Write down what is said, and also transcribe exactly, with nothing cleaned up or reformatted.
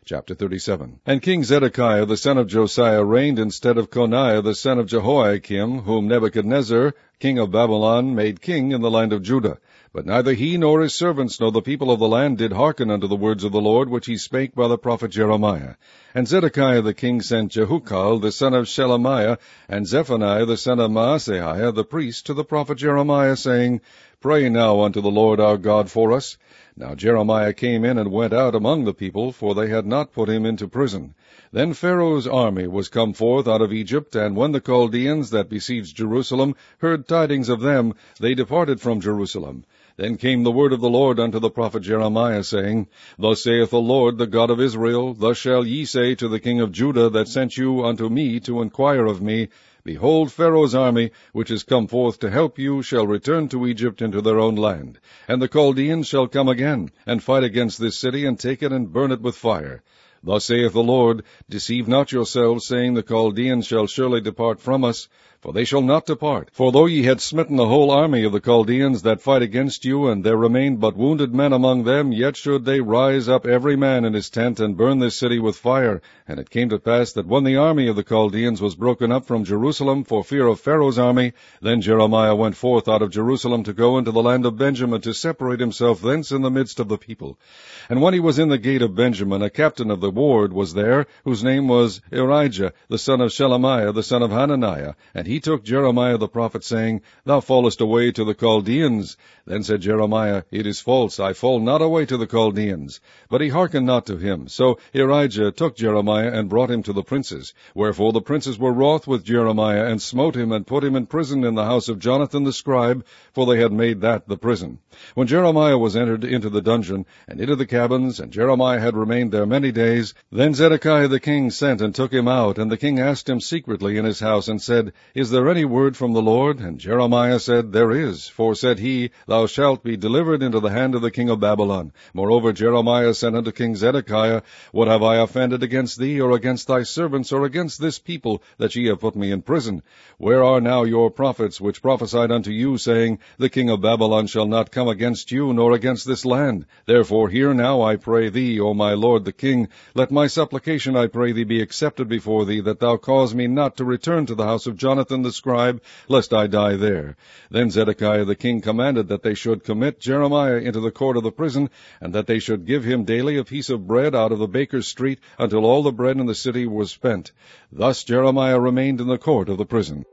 Chapter thirty-seven. And King Zedekiah the son of Josiah reigned instead of Coniah the son of Jehoiakim, whom Nebuchadnezzar, king of Babylon, made king in the land of Judah. But neither he nor his servants nor the people of the land did hearken unto the words of the Lord, which he spake by the prophet Jeremiah. And Zedekiah the king sent Jehukal the son of Shelemiah, and Zephaniah the son of Maaseiah the priest, to the prophet Jeremiah, saying, Pray now unto the Lord our God for us. Now Jeremiah came in and went out among the people, for they had not put him into prison. Then Pharaoh's army was come forth out of Egypt, and when the Chaldeans that besieged Jerusalem heard tidings of them, they departed from Jerusalem. Then came the word of the Lord unto the prophet Jeremiah, saying, Thus saith the Lord, the God of Israel, Thus shall ye say to the king of Judah that sent you unto me to inquire of me, Behold, Pharaoh's army, which is come forth to help you, shall return to Egypt into their own land. And the Chaldeans shall come again, and fight against this city, and take it, and burn it with fire. Thus saith the Lord, Deceive not yourselves, saying, The Chaldeans shall surely depart from us. For they shall not depart. For though ye had smitten the whole army of the Chaldeans that fight against you, and there remained but wounded men among them, yet should they rise up every man in his tent, and burn this city with fire. And it came to pass that when the army of the Chaldeans was broken up from Jerusalem for fear of Pharaoh's army, then Jeremiah went forth out of Jerusalem to go into the land of Benjamin, to separate himself thence in the midst of the people. And when he was in the gate of Benjamin, a captain of the ward was there, whose name was Irijah, the son of Shelemiah, the son of Hananiah, and he took Jeremiah the prophet, saying, Thou fallest away to the Chaldeans. Then said Jeremiah, It is false, I fall not away to the Chaldeans. But he hearkened not to him. So Irijah took Jeremiah, and brought him to the princes. Wherefore the princes were wroth with Jeremiah, and smote him, and put him in prison in the house of Jonathan the scribe, for they had made that the prison. When Jeremiah was entered into the dungeon, and into the cabins, and Jeremiah had remained there many days, then Zedekiah the king sent and took him out, and the king asked him secretly in his house, and said, Is there any word from the Lord? And Jeremiah said, There is. For said he, Thou shalt be delivered into the hand of the king of Babylon. Moreover Jeremiah said unto King Zedekiah, What have I offended against thee, or against thy servants, or against this people, that ye have put me in prison? Where are now your prophets, which prophesied unto you, saying, The king of Babylon shall not come against you, nor against this land? Therefore hear now, I pray thee, O my lord the king, let my supplication, I pray thee, be accepted before thee, that thou cause me not to return to the house of Jonathan the scribe, lest I die there. Then Zedekiah the king commanded that they should commit Jeremiah into the court of the prison, and that they should give him daily a piece of bread out of the baker's street, until all the bread in the city was spent. Thus Jeremiah remained in the court of the prison.